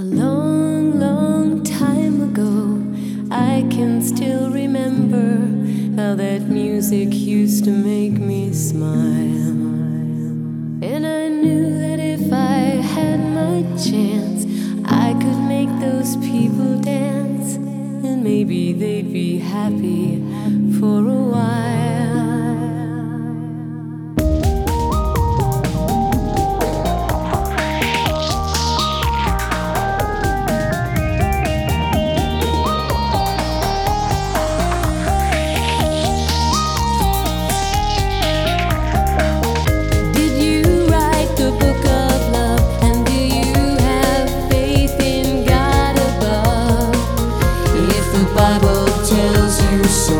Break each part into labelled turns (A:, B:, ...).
A: A long, long time ago, I can still remember how that music used to make me smile. And I knew that if I had my chance, I could make those people dance, and maybe they'd be happy for a while.
B: Bible tells you so.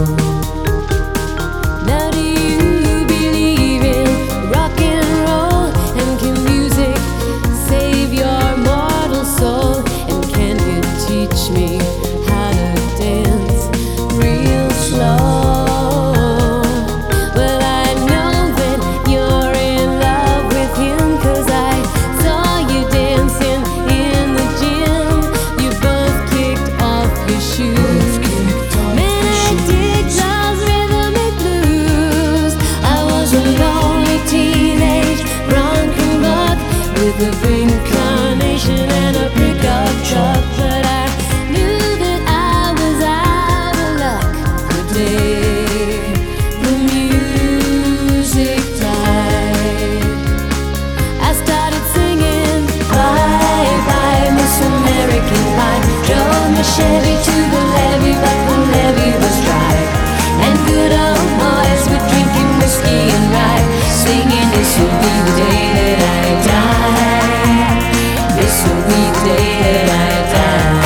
A: Now do you believe in rock and roll? And can music save your mortal soul? And can you teach me how to dance real slow? Well, I know that you're in love with him, 'cause I saw you dancing in the gym. You both kicked off your shoes. Man, I dig those rhythmic blues. I was a lonely teenage drunken buck with a pink carnation and a pickup truck, but I knew that I was out of luck the day the music died. I started singing bye bye Miss American Pie. Drove my Chevy to the levee, but the levee was dry. And good old boys were drinking whiskey and rye, singing this will be the day that I die. This will be the day that I die.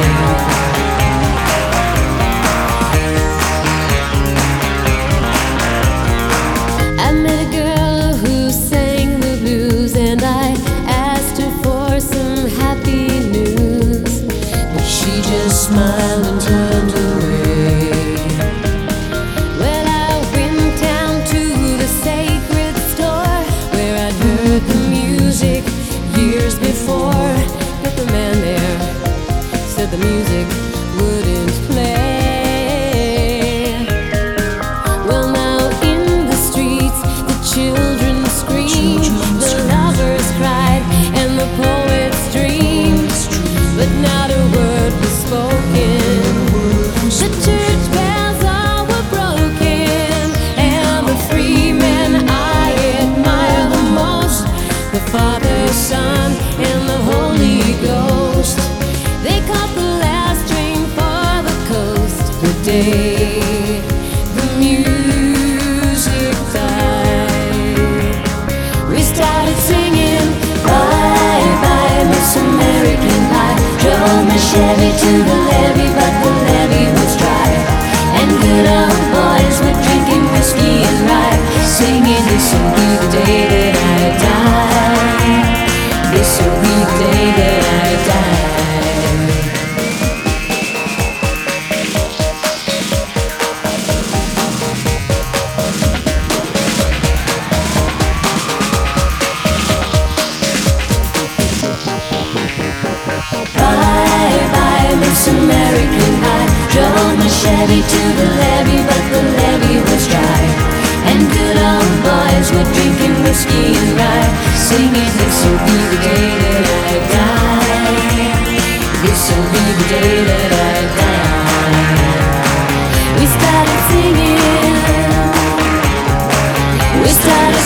A: I met a girl who sang the blues, and I asked her for some happy news, but she just smiled and turned away. Well, I went down to the sacred store where I'd heard the music years before, but the man there said the music wouldn't play. Well, now in the streets the children screamed, the lovers cried, and the poets dreamed, but not a word was spoken. The church bells all were broken, and the three men I admire the most, the Father, Son, and the Holy Ghost, they caught the last train for the coast the day the music died. We started singing bye bye Miss American Pie. Drove my Chevy to the levee, but the levee was dry. And good old boys were drinking whiskey and rye, singing this will be the day that I die. This will be the day that I die. Bye bye Miss American Pie. Drove my Chevy to the levee, but the levee was dry. And good old boys were drinking whiskey and rye, singing this will be the day that I die. This will be the day that I die. We started singing. We started